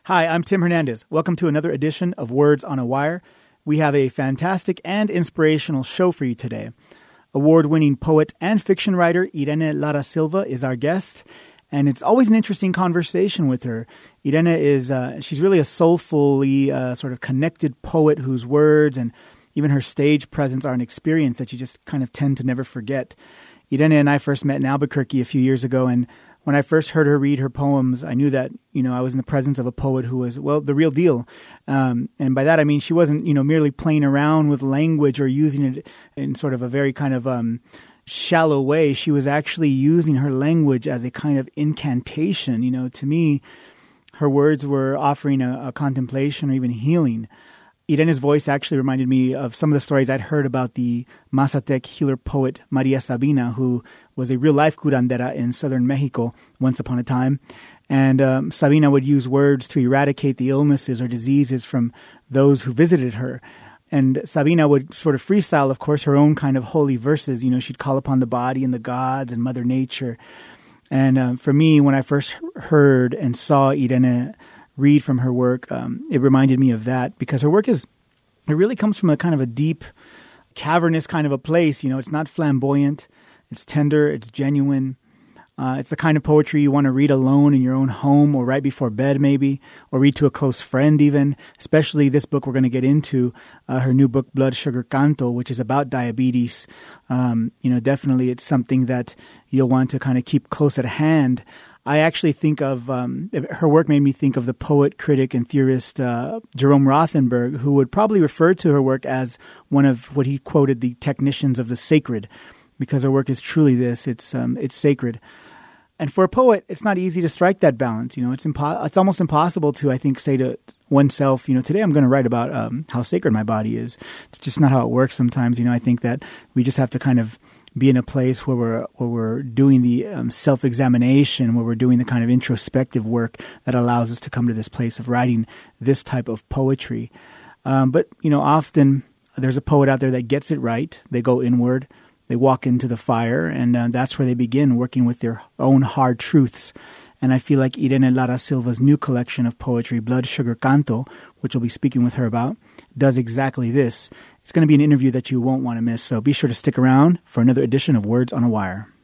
Hi, I'm Tim Hernandez. Welcome to another edition of Words on a Wire. We have a fantastic and inspirational show for you today. Award-winning poet and fiction writer Irene Lara Silva is our guest, and it's always an interesting conversation with her. Irene is she's really a soulfully sort of connected poet whose words and even her stage presence are an experience that you just kind of tend to never forget. Irene and I first met in Albuquerque a few years ago, and when I first heard her read her poems, I knew that, I was in the presence of a poet who was, the real deal. And by that, I mean, she wasn't, merely playing around with language or using it in sort of a very kind of shallow way. She was actually using her language as a kind of incantation. To me, her words were offering a contemplation or even healing. Irene's voice actually reminded me of some of the stories I'd heard about the Mazatec healer poet Maria Sabina, who was a real-life curandera in southern Mexico once upon a time. And Sabina would use words to eradicate the illnesses or diseases from those who visited her. And Sabina would sort of freestyle, of course, her own kind of holy verses. She'd call upon the body and the gods and Mother Nature. And for me, when I first heard and saw Irene read from her work, it reminded me of that, because her work it really comes from a kind of a deep, cavernous kind of a place. It's not flamboyant, it's tender, it's genuine. It's the kind of poetry you want to read alone in your own home or right before bed maybe, or read to a close friend even, especially this book we're going to get into, her new book, Blood Sugar Canto, which is about diabetes. Definitely it's something that you'll want to kind of keep close at hand. I actually think of her work made me think of the poet, critic, and theorist Jerome Rothenberg, who would probably refer to her work as one of what he quoted the technicians of the sacred, because her work is truly this. It's sacred. And for a poet, it's not easy to strike that balance. It's almost impossible to, I think, say to oneself, today I'm going to write about how sacred my body is. It's just not how it works sometimes. I think that we just have to kind of be in a place where we're doing the self-examination, where we're doing the kind of introspective work that allows us to come to this place of writing this type of poetry. But often there's a poet out there that gets it right. They go inward, they walk into the fire, and that's where they begin working with their own hard truths. And I feel like Irene Lara Silva's new collection of poetry, Blood Sugar Canto, which we'll be speaking with her about, does exactly this. It's going to be an interview that you won't want to miss, so be sure to stick around for another edition of Words on a Wire.